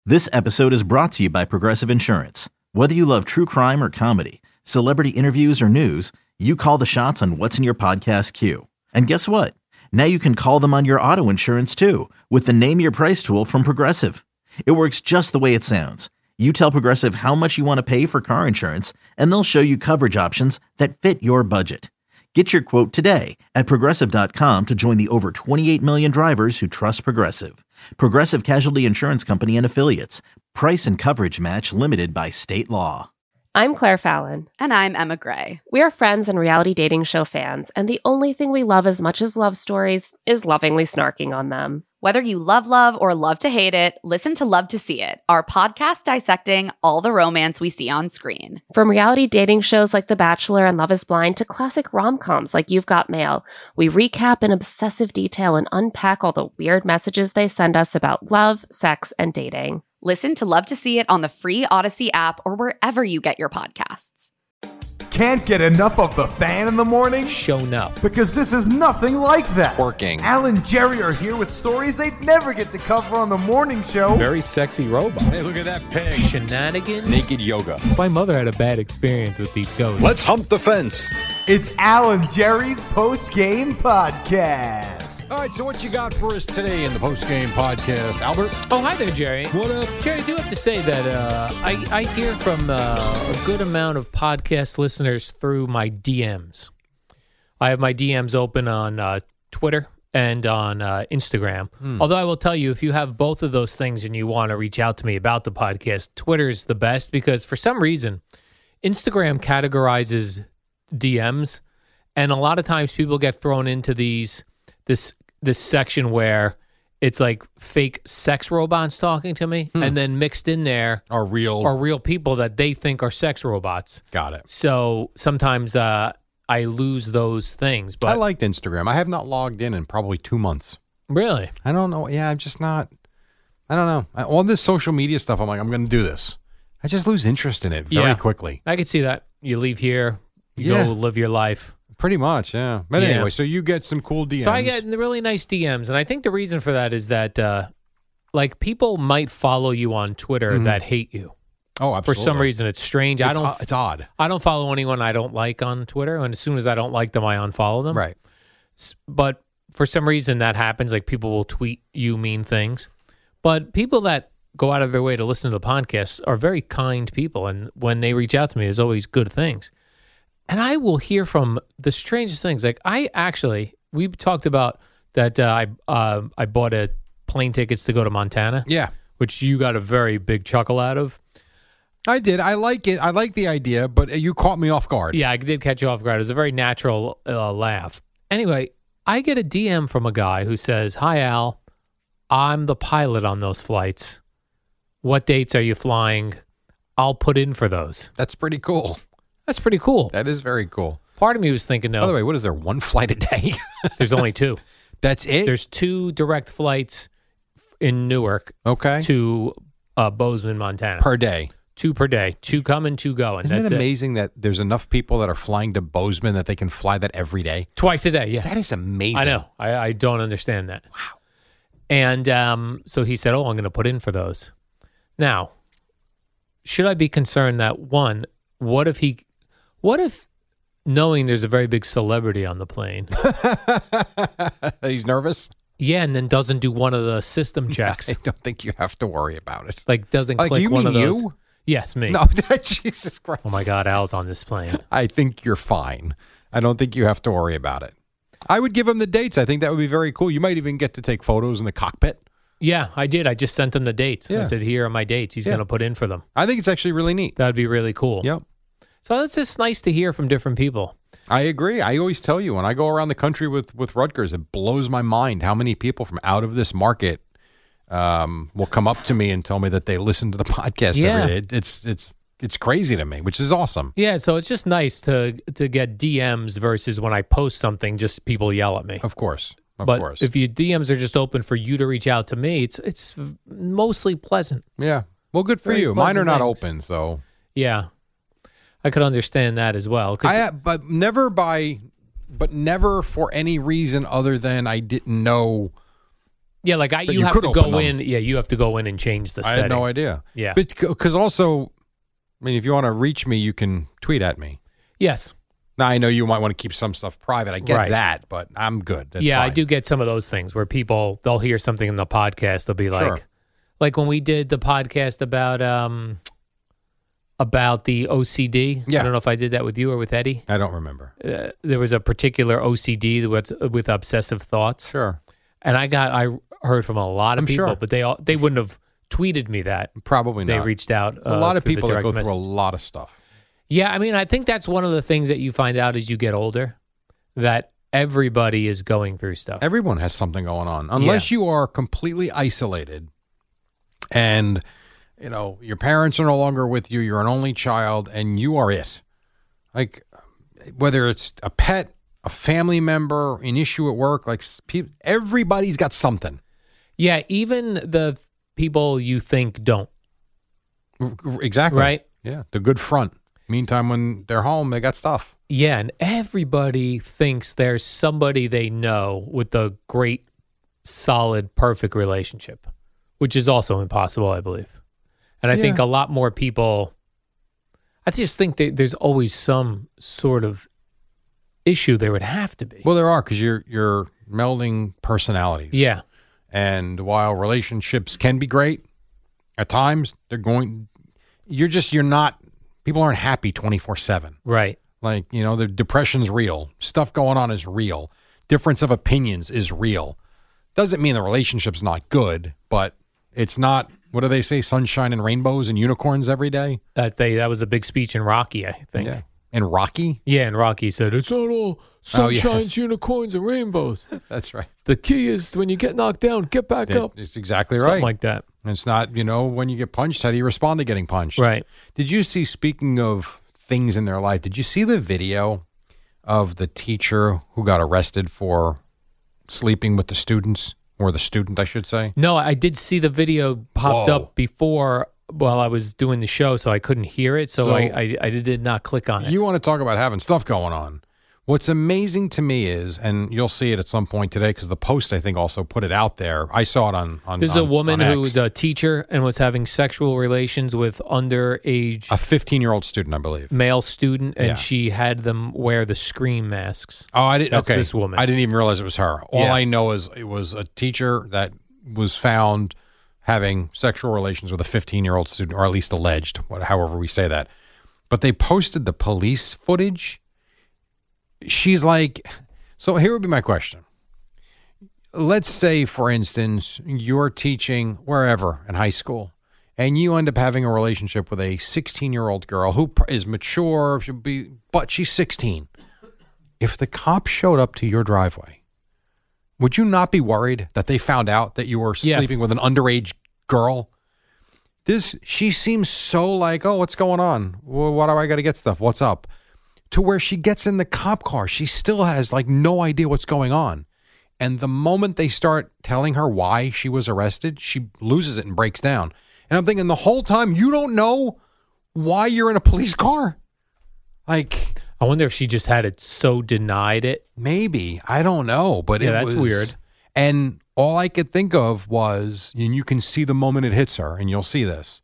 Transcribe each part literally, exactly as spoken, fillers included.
This episode is brought to you by Progressive Insurance. Whether you love true crime or comedy, celebrity interviews or news, you call the shots on what's in your podcast queue. And guess what? Now you can call them on your auto insurance too with the Name Your Price tool from Progressive. It works just the way it sounds. You tell Progressive how much you want to pay for car insurance, and they'll show you coverage options that fit your budget. Get your quote today at Progressive dot com to join the over twenty-eight million drivers who trust Progressive. Progressive Casualty Insurance Company and Affiliates. Price and coverage match limited by state law. I'm Claire Fallon. And I'm Emma Gray. We are friends and reality dating show fans, and the only thing we love as much as love stories is lovingly snarking on them. Whether you love love or love to hate it, listen to Love to See It, our podcast dissecting all the romance we see on screen. From reality dating shows like The Bachelor and Love is Blind to classic rom-coms like You've Got Mail, we recap in obsessive detail and unpack all the weird messages they send us about love, sex, and dating. Listen to Love to See It on the free Odyssey app or wherever you get your podcasts. Can't get enough of the fan in the morning? Shown up. Because this is nothing like that. Working. Al and Jerry are here with stories they'd never get to cover on the morning show. Very sexy robot. Hey, look at that pig. Shenanigans. Naked yoga. My mother had a bad experience with these ghosts. Let's hump the fence. It's Al and Jerry's post-game podcast. All right, so what you got for us today in the post-game podcast, Albert? Oh, hi there, Jerry. What up? Jerry, I do have to say that uh, I, I hear from uh, a good amount of podcast listeners through my D Ms. I have my D Ms open on uh, Twitter and on uh, Instagram. Hmm. Although I will tell you, if you have both of those things and you want to reach out to me about the podcast, Twitter's the best because for some reason, Instagram categorizes D Ms, and a lot of times people get thrown into these this this section where it's like fake sex robots talking to me, hmm. and then mixed in there are real are real people that they think are sex robots. Got it. So sometimes uh, I lose those things. But I liked Instagram. I have not logged in in probably two months. Really? I don't know. Yeah, I'm just not. I don't know. I, all this social media stuff, I'm like, I'm going to do this. I just lose interest in it very yeah. quickly. I could see that. You leave here, you yeah. go live your life. Pretty much, yeah. But yeah. anyway, so you get some cool D Ms. So I get really nice D Ms, and I think the reason for that is that, uh, like, people might follow you on Twitter mm-hmm. that hate you. Oh, absolutely. For some reason, it's strange. It's, I don't. uh, it's odd. I don't follow anyone I don't like on Twitter, and as soon as I don't like them, I unfollow them. Right. But for some reason, that happens. Like, people will tweet you mean things, but people that go out of their way to listen to the podcast are very kind people, and when they reach out to me, there's always good things. And I will hear from the strangest things. Like I actually, we talked about that. Uh, I uh, I bought a plane tickets to go to Montana. Yeah, which you got a very big chuckle out of. I did. I like it. I like the idea, but you caught me off guard. Yeah, I did catch you off guard. It was a very natural uh, laugh. Anyway, I get a D M from a guy who says, "Hi Al, I'm the pilot on those flights. What dates are you flying? I'll put in for those." That's pretty cool. That's pretty cool. That is very cool. Part of me was thinking, though. By the way, what is there? One flight a day? There's only two. That's it? There's two direct flights in Newark okay. to uh, Bozeman, Montana. Per day. Two per day. Two coming, two going. Isn't That's it amazing it. that there's enough people that are flying to Bozeman that they can fly that every day? Twice a day, yeah. That is amazing. I know. I, I don't understand that. Wow. And um, so he said, oh, I'm going to put in for those. Now, should I be concerned that, one, what if he... What if, knowing there's a very big celebrity on the plane, he's nervous? Yeah, and then doesn't do one of the system checks. I don't think you have to worry about it. Like doesn't like, click you one mean of those. You? Yes, me. No, Jesus Christ. Oh my God, Al's on this plane. I think you're fine. I don't think you have to worry about it. I would give him the dates. I think that would be very cool. You might even get to take photos in the cockpit. Yeah, I did. I just sent him the dates. Yeah. I said, here are my dates. He's yeah. going to put in for them. I think it's actually really neat. That would be really cool. Yep. So it's just nice to hear from different people. I agree. I always tell you when I go around the country with, with Rutgers, it blows my mind how many people from out of this market um, will come up to me and tell me that they listen to the podcast yeah. every day. It, it's it's it's crazy to me, which is awesome. Yeah, so it's just nice to to get D Ms versus when I post something, just people yell at me. Of course. Of but course. if your D Ms are just open for you to reach out to me, it's it's mostly pleasant. Yeah. Well, good for Very you. Mine are not things. open, so. Yeah. I could understand that as well. I, but never by, but never for any reason other than I didn't know Yeah, like I, But you, you have could to open go them. in. Yeah, you have to go in and change the I setting. had no idea. Yeah. Because also, I mean, if you want to reach me, you can tweet at me. Yes. Now, I know you might want to keep some stuff private. I get Right. that, but I'm good. That's yeah, I fine. do get some of those things where people, they'll hear something in the podcast. They'll be like, Sure. like when we did the podcast about um about the O C D. Yeah. I don't know if I did that with you or with Eddie. I don't remember. Uh, there was a particular O C D with, with obsessive thoughts. Sure. And I got, I heard from a lot of I'm people, sure. but they all, they wouldn't have tweeted me that. Probably They not. reached out. Uh, a lot of through the people that direct go message. through a lot of stuff. Yeah, I mean, I think that's one of the things that you find out as you get older, that everybody is going through stuff. Everyone has something going on. Unless you are completely isolated and, you know, your parents are no longer with you, you're an only child, and you are it. Like, whether it's a pet, a family member, an issue at work, like, pe- everybody's got something. Yeah, even the people you think don't. R- r- Exactly. Right? Yeah. The good front. Meantime, when they're home, they got stuff. Yeah, and everybody thinks there's somebody they know with a great, solid, perfect relationship, which is also impossible, I believe. And I Yeah. think a lot more people, I just think that there's always some sort of issue there would have to be. Well, there are, because you're, you're melding personalities. Yeah. And while relationships can be great, at times they're going, you're just, you're not, people aren't happy twenty-four seven. Right. Like, you know, the depression's real. Stuff going on is real. Difference of opinions is real. Doesn't mean the relationship's not good, but it's not, what do they say, sunshine and rainbows and unicorns every day? That they that was a big speech in Rocky, I think. Yeah. And Rocky? Yeah, and Rocky said, it's not all Oh, yes. sunshines, unicorns, and rainbows. That's right. The key is when you get knocked down, get back That- up. It's exactly Something right. like that. It's not, you know, when you get punched, how do you respond to getting punched? Right. Did you see, speaking of things in their life, did you see the video of the teacher who got arrested for sleeping with the students, or the student, I should say? No, I did see the video popped Whoa. up before while I was doing the show, so I couldn't hear it. So, So- I, I, I did not click on it. You want to talk about having stuff going on. What's amazing to me is, and you'll see it at some point today, because the Post, I think, also put it out there. I saw it on on There's on- a woman on X. who's a teacher and was having sexual relations with underage a fifteen-year-old student, I believe. male student, and Yeah. she had them wear the scream masks. Oh, I didn't. That's okay, this woman. I didn't even realize it was her. All Yeah. I know is it was a teacher that was found having sexual relations with a fifteen-year-old student, or at least alleged, what- however we say that. But they posted the police footage. She's like, so here would be my question. Let's say, for instance, you're teaching wherever in high school, and you end up having a relationship with a sixteen-year-old girl who pr- is mature, should be, but she's sixteen. If the cop showed up to your driveway, would you not be worried that they found out that you were Yes. sleeping with an underage girl? This, she seems so like, oh, what's going on? Well, why do I got to get stuff? What's up? To where she gets in the cop car, she still has like no idea what's going on. And the moment they start telling her why she was arrested, she loses it and breaks down. And I'm thinking, the whole time you don't know why you're in a police car? Like, I wonder if she just had it so denied it. maybe, I don't know, but Yeah, it that's was weird. And all I could think of was, and you can see the moment it hits her, and you'll see this.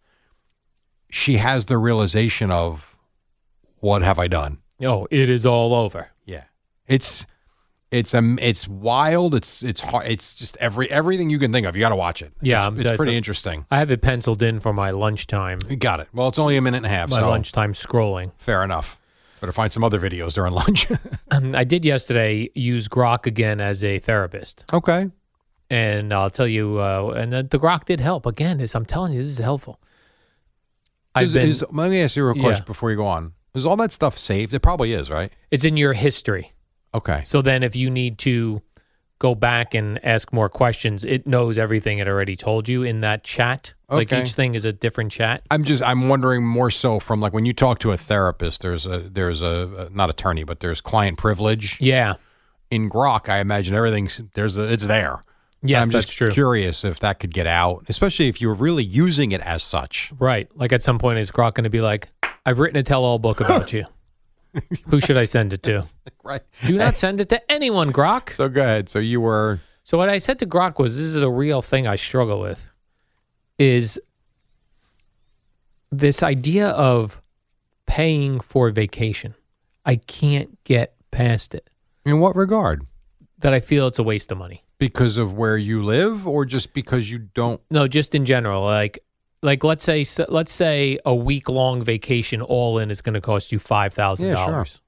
She has the realization of, what have I done? Oh, it is all over. Yeah, it's it's um it's wild. It's it's hard. It's just every everything you can think of. You got to watch it. Yeah, it's, I'm- it's that's pretty a- interesting. I have it penciled in for my lunchtime. You got it. Well, it's only a minute and a half, My so lunchtime scrolling. fair enough. Better find some other videos during lunch. I did yesterday use Grok again as a therapist. Okay. And I'll tell you, uh, and the, the Grok did help. Again, this, I'm telling you, this is helpful. I've Is, been, is, let me ask you a question Yeah. before you go on. Is all that stuff saved? It probably is, right? it's in your history. Okay. So then if you need to go back and ask more questions, it knows everything it already told you in that chat. Like Okay. each thing is a different chat. I'm just I'm wondering more so from like when you talk to a therapist, there's a there's a not attorney, but there's client privilege. Yeah. In Grok, I imagine everything's there's a, it's there. Yes, I'm that's just true. curious if that could get out, especially if you were really using it as such. Right. Like at some point, is Grok going to be like, I've written a tell-all book about you. Who should I send it to? Right. Do not send it to anyone, Grok. So go ahead. So you were So what I said to Grok was, this is a real thing I struggle with, is this idea of paying for vacation. I can't get past it. In what regard? That I feel it's a waste of money. Because of where you live, or just because you don't? No, just in general. Like, like let's say let's say a week long vacation all in is going to cost you five thousand Yeah, dollars. sure.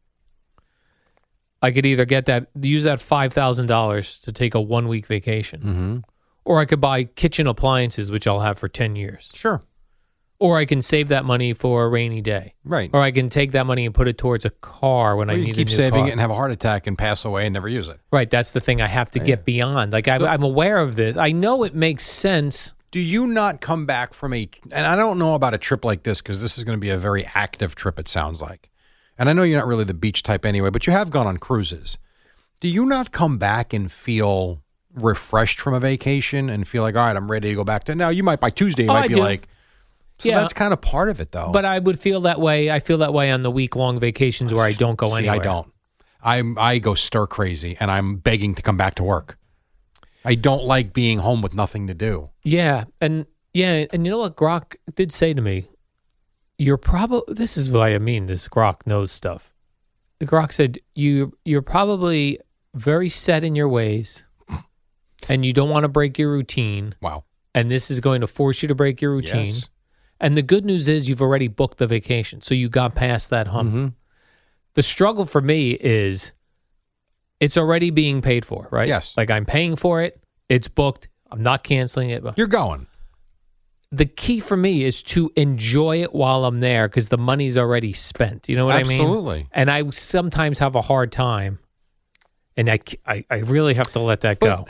I could either get that, use that five thousand dollars to take a one week vacation, Mm-hmm. or I could buy kitchen appliances, which I'll have for ten years. Sure. Or I can save that money for a rainy day. Right. Or I can take that money and put it towards a car when Or I you need keep a new saving car. it and have a heart attack and pass away and never use it. Right. That's the thing I have to Yeah. get beyond. Like, I, I'm aware of this. I know it makes sense. Do you not come back from a, and I don't know about a trip like this because this is going to be a very active trip, it sounds like. And I know you're not really the beach type anyway, but you have gone on cruises. Do you not come back and feel refreshed from a vacation and feel like, all right, I'm ready to go back to, now you might by Tuesday, you Oh, might I be do. like, so Yeah. that's kind of part of it though. But I would feel that way. I feel that way on the week long vacations where I don't go See, anywhere. I don't. I'm, I go stir crazy and I'm begging to come back to work. I don't like being home with nothing to do. Yeah. And yeah. And you know what Grok did say to me? You're probably, this is what I mean, this Grok knows stuff. The Grok said, you, you're probably very set in your ways and you don't want to break your routine. Wow. And this is going to force you to break your routine. Yes. And the good news is you've already booked the vacation. So you got past that hump. Mm-hmm. The struggle for me is it's already being paid for, right? Yes. Like I'm paying for it. It's booked. I'm not canceling it. You're going. The key for me is to enjoy it while I'm there because the money's already spent. You know what I mean? Absolutely. And I sometimes have a hard time. And I, I, I really have to let that But- go.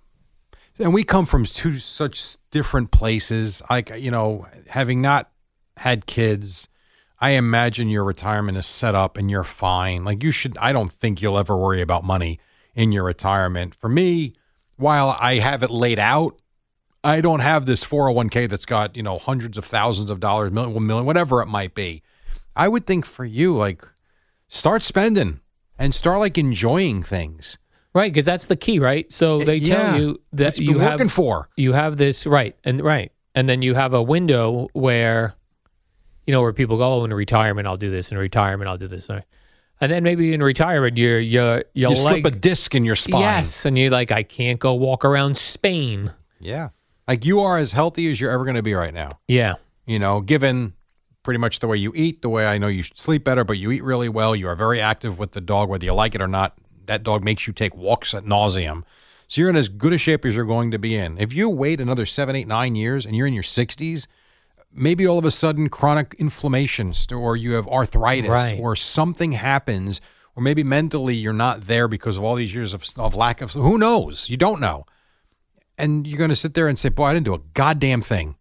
And we come from two such different places. Like, you know, having not had kids, I imagine your retirement is set up and you're fine. Like you should, I don't think you'll ever worry about money in your retirement. For me, while I have it laid out, I don't have this four oh one k that's got, you know, hundreds of thousands of dollars, million, one million, whatever it might be. I would think for you, like, start spending and start like enjoying things. Right, because that's the key, right? So they tell Yeah. you that What you've you been have working for. you have this right and right, and then you have a window where, you know, where people go, oh, in retirement I'll do this, in retirement I'll do this, and then maybe in retirement you're you're you're You like, slip a disc in your spine. yes, and you're like, I can't go walk around Spain. Yeah. Like you are as healthy as you're ever going to be right now. Yeah, You know, given pretty much the way you eat, the way I know you should sleep better, but you eat really well. You are very active with the dog, whether you like it or not. That dog makes you take walks at nauseum. So you're in as good a shape as you're going to be in. If you wait another seven, eight, nine years and you're in your sixties, maybe all of a sudden chronic inflammation or you have arthritis Right. or something happens, or maybe mentally you're not there because of all these years of, of lack of, who knows? You don't know. And you're going to sit there and say, boy, I didn't do a goddamn thing.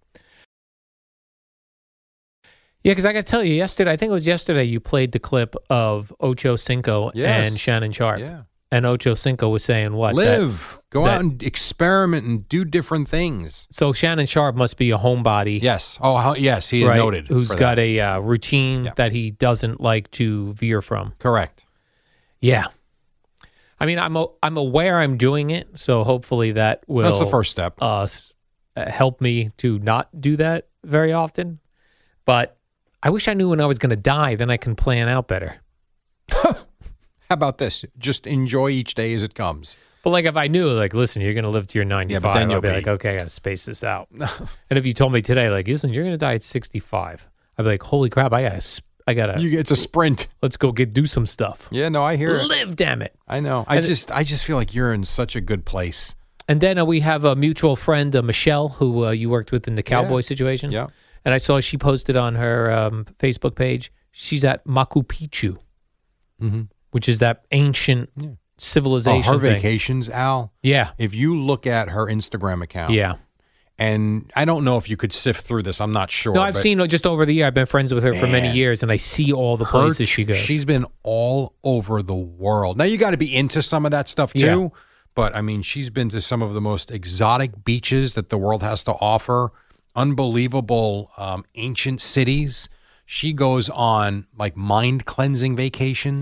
yeah. Because I got to tell you, yesterday, I think it was yesterday, you played the clip of Ocho Cinco Yes. and Shannon Sharp, Yeah. and Ocho Cinco was saying what? that- Live. Go that- out and experiment and do different things. so Shannon Sharp must be a homebody. Yes. Oh, how, yes. He is right, noted. who's for got that. a uh, routine Yeah. that he doesn't like to veer from. Correct. Yeah, I mean, I'm a, I'm aware I'm doing it, so hopefully that will That's the first step. uh, s- uh, help me to not do that very often. But I wish I knew when I was going to die, then I can plan out better. How about this? Just enjoy each day as it comes. But like if I knew, like, listen, you're going to live to your ninety-five, Yeah, but then I'd you'll be be- like, okay, I got to space this out. And if you told me today, like, listen, you're going to die at sixty-five, I'd be like, holy crap, I got to, I got to, You, it's a sprint. let's go get do some stuff. Yeah, no, I hear it. Live, damn it. I know. I And it- just, I just feel like you're in such a good place. And then uh, we have a mutual friend, uh, Michelle, who uh, you worked with in the cowboy situation. Yeah. And I saw she posted on her um, Facebook page, she's at Machu Picchu, Mm-hmm. which is that ancient Yeah. Oh, civilization her thing. vacations, Al. Yeah. If you look at her Instagram account, Yeah. and I don't know if you could sift through this. I'm not sure. No, I've but seen her just over the year. I've been friends with her for many Man. years, and I see all the her- places she goes. She's been all over the world. Now you got to be into some of that stuff too. Yeah. But I mean, she's been to some of the most exotic beaches that the world has to offer. Unbelievable um, ancient cities. She goes on like mind cleansing vacations.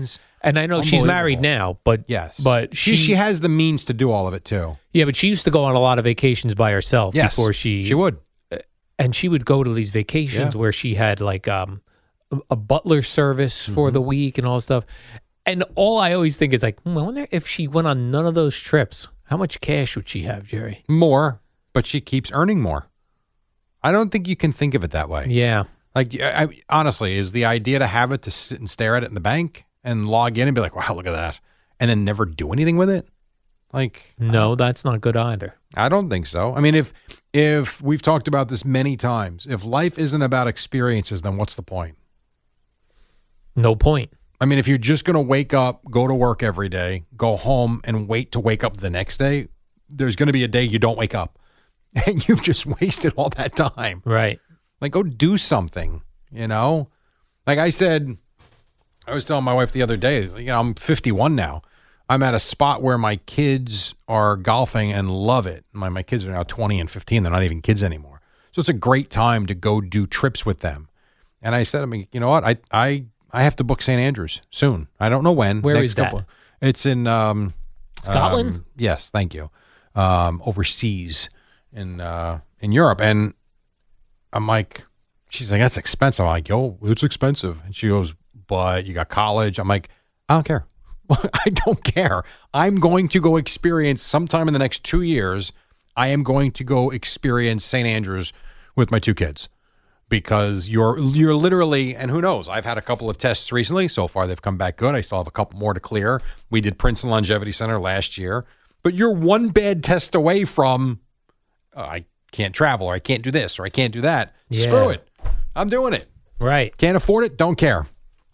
And I know she's married now, but Yes. but she, she she has the means to do all of it too. yeah, but she used to go on a lot of vacations by herself Yes. before she She would. and she would go to these vacations Yeah. where she had like um a, a butler service for Mm-hmm. the week and all this stuff. And all I always think is like, hmm, I wonder if she went on none of those trips, how much cash would she have, Jerry? More, but she keeps earning more. I don't think you can think of it that way. Yeah. Like, I, I, honestly, is the idea to have it to sit and stare at it in the bank and log in and be like, wow, look at that, and then never do anything with it? Like, No, that's not good either. I don't think so. I mean, if if we've talked about this many times, if life isn't about experiences, then what's the point? No point. I mean, if you're just going to wake up, go to work every day, go home, and wait to wake up the next day, there's going to be a day you don't wake up, and you've just wasted all that time. Right. Like, go do something, you know? Like I said, I was telling my wife the other day, you know, I'm fifty-one now. I'm at a spot where my kids are golfing and love it. My my kids are now twenty and fifteen. They're not even kids anymore. So it's a great time to go do trips with them. And I said, I mean, you know what? I I, I have to book Saint Andrews soon. I don't know when. Where Next is that? couple- It's in um, Scotland? um, yes, thank you. Um, overseas in uh, in Europe. And I'm like, she's like, that's expensive. I'm like, yo, it's expensive. And she goes, but you got college. I'm like, I don't care. I don't care. I'm going to go experience sometime in the next two years. I am going to go experience Saint Andrews with my two kids because you're you're literally, and who knows? I've had a couple of tests recently. So far, they've come back good. I still have a couple more to clear. We did Princeton Longevity Center last year, but you're one bad test away from uh, I can't travel, or I can't do this, or I can't do that. Yeah. Screw it. I'm doing it. Right. Can't afford it. Don't care.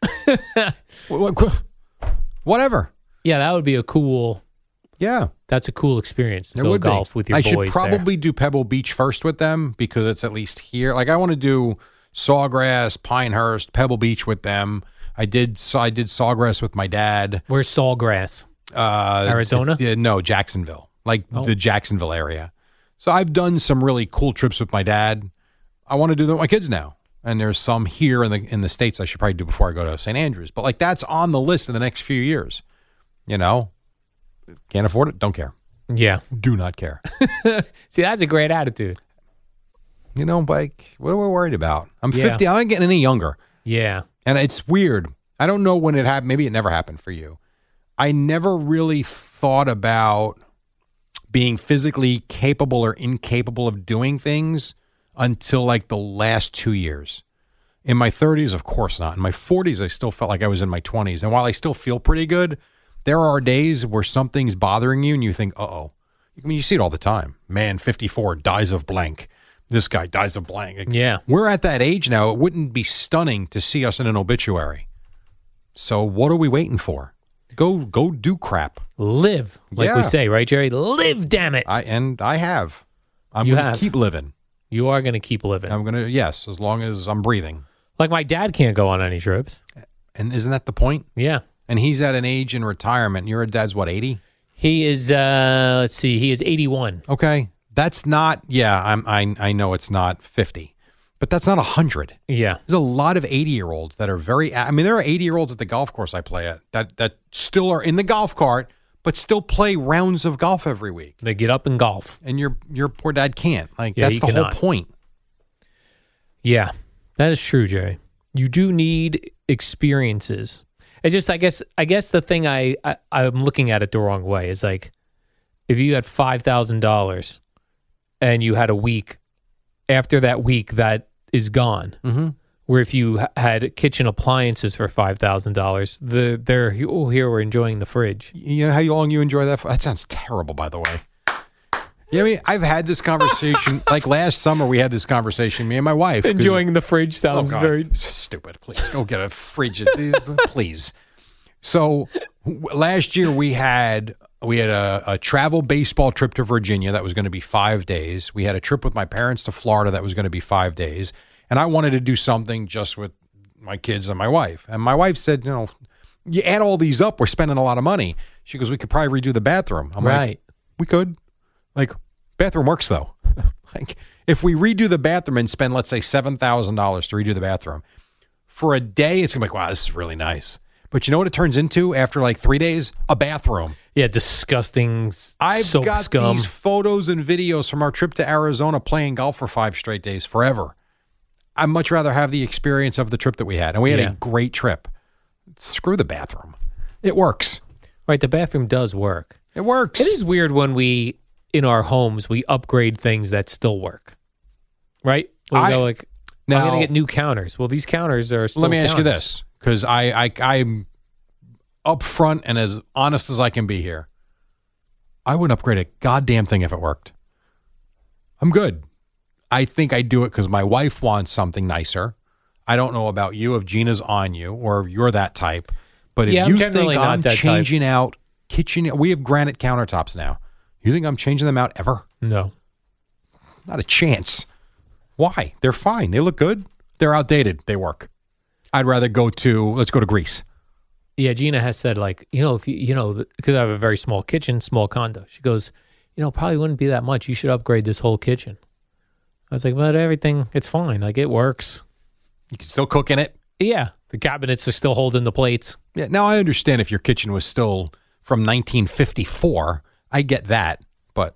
Wh- wh- Whatever. Yeah, that would be a cool. Yeah. That's a cool experience to There go would golf be. with your I boys. should probably do Pebble Beach first with them because it's at least here. Like I want to do Sawgrass, Pinehurst, Pebble Beach with them. I did. So I did Sawgrass with my dad. there. Where's Sawgrass? Uh, Arizona? d- no, Jacksonville. Like Oh. the Jacksonville area. So I've done some really cool trips with my dad. I want to do them with my kids now. And there's some here in the in the States I should probably do before I go to Saint Andrews. But like that's on the list in the next few years. You know, can't afford it. Don't care. Yeah. Do not care. See, that's a great attitude. You know, like, what are we worried about? I'm Yeah. fifty. I'm not getting any younger. Yeah. And it's weird. I don't know when it happened. Maybe it never happened for you. I never really thought about being physically capable or incapable of doing things until like the last two years. In my thirties, of course not. In my forties, I still felt like I was in my twenties. And while I still feel pretty good, there are days where something's bothering you and you think, uh-oh. I mean, you see it all the time. Man, fifty-four, dies of blank. This guy dies of blank. Like, Yeah. we're at that age now. It wouldn't be stunning to see us in an obituary. So what are we waiting for? Go go do crap. Live, like Yeah. we say, right, Jerry? Live, damn it. I And I have. I'm You going to have. keep living. You are going to keep living. I'm going to, yes, as long as I'm breathing. Like my dad can't go on any trips. And isn't that the point? Yeah. And he's at an age in retirement. Your dad's what, eighty? He is, uh, let's see, he is eighty-one. Okay. That's not, yeah, I'm, I I know it's not fifty, but that's not one hundred. Yeah. There's a lot of eighty-year-olds that are very, I mean, there are eighty-year-olds at the golf course I play at that, that still are in the golf cart, but still play rounds of golf every week. They get up and golf. And your your poor dad can't. Like, Yeah, that's he the cannot. whole point. Yeah, that is true, Jerry. You do need experiences. It's just, I guess, I guess the thing I, I I'm looking at it the wrong way is like, if you had five thousand dollars and you had a week, after that week that is gone. Mm-hmm. Where if you h- had kitchen appliances for five thousand dollars, the they're oh here we're enjoying the fridge. You know how long you enjoy that? For? That sounds terrible, by the way. Yeah, I mean, I've had this conversation. Like last summer, we had this conversation, me and my wife. 'cause- Enjoying the fridge Oh, sounds God. very Stupid. Please go get a fridge, please. So w- last year we had we had a, a travel baseball trip to Virginia that was going to be five days. We had a trip with my parents to Florida that was going to be five days, and I wanted to do something just with my kids and my wife. And my wife said, you know, you add all these up, we're spending a lot of money. She goes, we could probably redo the bathroom. I'm right. like, we could. Like, bathroom works though. Like, if we redo the bathroom and spend, let's say, seven thousand dollars to redo the bathroom, for a day, it's going to be like, wow, this is really nice. But you know what it turns into after like three days? A bathroom. Yeah, disgusting s- I've soap got scum. these photos and videos from our trip to Arizona playing golf for five straight days forever. I'd much rather have the experience of the trip that we had. And we had Yeah. a great trip. Screw the bathroom. It works. Right, the bathroom does work. It works. It is weird when we, in our homes, we upgrade things that still work. Right? We I- go like, I'm Now- going to get new counters. Well, these counters are still Let me ask you counters. this, because I, I, I'm upfront and as honest as I can be here. I wouldn't upgrade a goddamn thing if it worked. I'm good. I think I do it because my wife wants something nicer. I don't know about you if Gina's on you or if you're that type. But if Yeah, I'm you generally think not I'm that type. changing out kitchen, we have granite countertops now. You think I'm changing them out ever? No. Not a chance. Why? They're fine. They look good. They're outdated. They work. I'd rather go to, let's go to Greece. Yeah, Gina has said, like, you know, if you, you know, because I have a very small kitchen, small condo. She goes, you know, probably wouldn't be that much. You should upgrade this whole kitchen. I was like, but everything, it's fine. Like, it works. You can still cook in it. Yeah, the cabinets are still holding the plates. Yeah. Now, I understand if your kitchen was still from nineteen fifty-four. I get that. But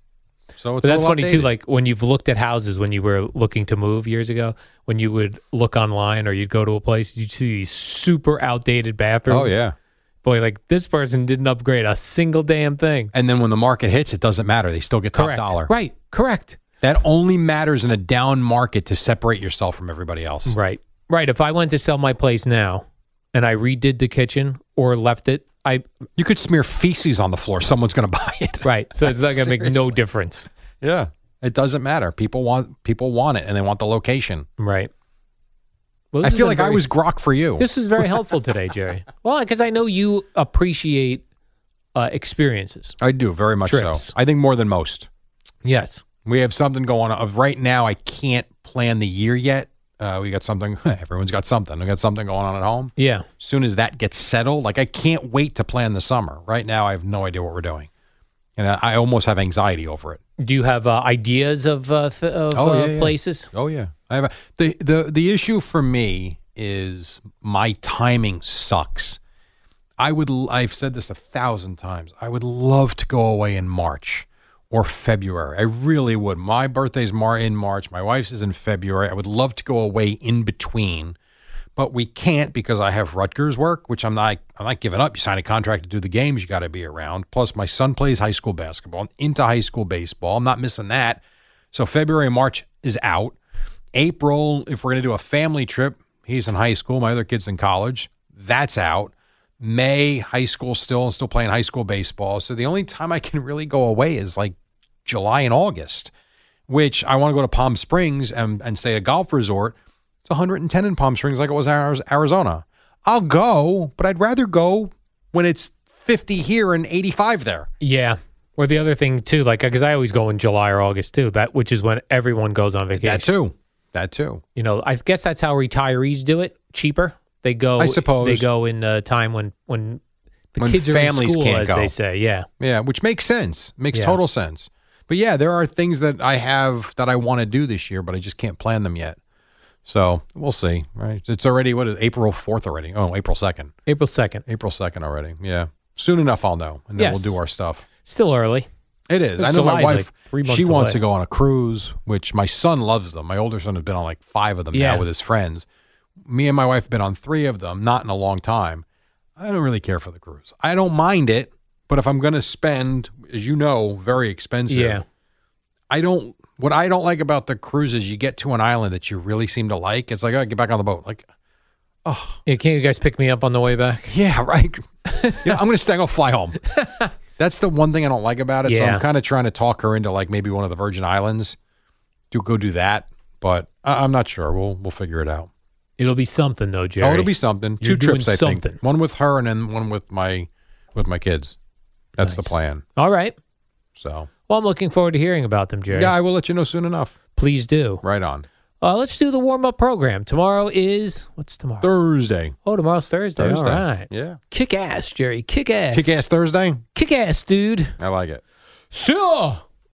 so it's But a that's little funny, too. outdated. Like, when you've looked at houses, when you were looking to move years ago, when you would look online or you'd go to a place, you'd see these super outdated bathrooms. Oh, yeah. Boy, like, this person didn't upgrade a single damn thing. And then when the market hits, it doesn't matter. They still get top Correct. dollar. Right, correct. That only matters in a down market to separate yourself from everybody else. Right. Right. If I went to sell my place now and I redid the kitchen or left it, I You could smear feces on the floor. Someone's going to buy it. right. So it's not going to make no Seriously. difference. Yeah. It doesn't matter. People want people want it and they want the location. Right. Well, I this has feel been like I very- was grok for you. This was very helpful today, Jerry. Well, because I know you appreciate uh, experiences. I do very much Trips. so. I think more than most. Yes. We have something going on. Right now, I can't plan the year yet. Uh, we got something. Everyone's got something. We got something going on at home. Yeah. As soon as that gets settled, like I can't wait to plan the summer. Right now, I have no idea what we're doing, and I, I almost have anxiety over it. Do you have uh, ideas of uh, th- of Oh, uh, yeah, yeah. places? Oh yeah, I have a, the the the issue for me is my timing sucks. I would. l- I've said this a thousand times. I would love to go away in March or February. I really would. My birthday's Mar in March. My wife's is in February. I would love to go away in between, but we can't because I have Rutgers work, which I'm not. I'm not giving up. You sign a contract to do the games. You got to be around. Plus, my son plays high school basketball. I'm into high school baseball. I'm not missing that. So February and March is out. April, if we're going to do a family trip, he's in high school. My other kid's in college. That's out. May, high school still, still playing high school baseball. So the only time I can really go away is like July and August, which I want to go to Palm Springs and, and stay at a golf resort. It's one hundred ten in Palm Springs like it was Ari- Arizona. I'll go, but I'd rather go when it's fifty here and eighty-five there. Yeah. Or the other thing too, like because I always go in July or August too. That which is when everyone goes on vacation. That too. That too. You know, I guess that's how retirees do it. Cheaper. They go. I suppose. they go in the time when when the When kids are families in school, can't as go. they say. Yeah. Yeah, which makes sense. Makes Yeah. total sense. But yeah, there are things that I have that I want to do this year, but I just can't plan them yet. So we'll see. Right? It's already what is it, April fourth already? Oh, April second. April second. April second already. Yeah. Soon enough, I'll know, and then Yes. we'll do our stuff. Still early. It is. This I know my July's wife. like three months she wants away. to go on a cruise, which my son loves them. My older son has been on like five of them Yeah. now with his friends. Me and my wife have been on three of them, not in a long time. I don't really care for the cruise. I don't mind it, but if I'm going to spend, as you know, very expensive. Yeah. I don't. What I don't like about the cruise is you get to an island that you really seem to like. It's like, oh, get back on the boat. Like, Yeah, can't you guys pick me up on the way back? yeah, right. You know, I'm going to stay. I'm going to fly home. That's the one thing I don't like about it. So Yeah. I'm kind of trying to talk her into like maybe one of the Virgin Islands to go do that. But I- I'm not sure. We'll we'll figure it out. It'll be something though, Jerry. Oh, it'll be something. You're Two trips, doing I something. think. One with her and then one with my with my kids. That's the Nice. plan. All right. So Well, I'm looking forward to hearing about them, Jerry. yeah, I will let you know soon enough. Please do. Right on. Uh, let's do the warm up program. Tomorrow is what's tomorrow? Thursday. Oh, tomorrow's Thursday. Thursday. All right. Yeah. Kick ass, Jerry. Kick ass. Kick ass Thursday. Kick ass, dude. I like it. Sure.